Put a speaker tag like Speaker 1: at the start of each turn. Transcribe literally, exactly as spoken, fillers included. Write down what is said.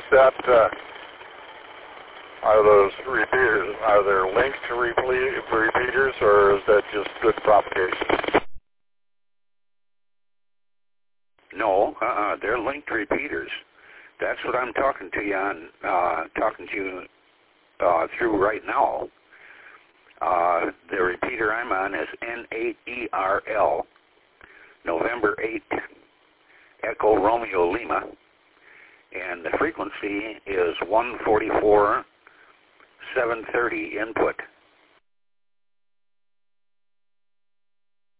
Speaker 1: that, uh, are those repeaters, are there linked to repeat, repeaters, or is that just good propagation?
Speaker 2: No, uh-uh, they're linked repeaters. That's what I'm talking to you on, uh, talking to you uh, through right now. Uh, the repeater I'm on is N eight E R L, November eighth, Echo Romeo Lima, and the frequency is one forty-four seven thirty input.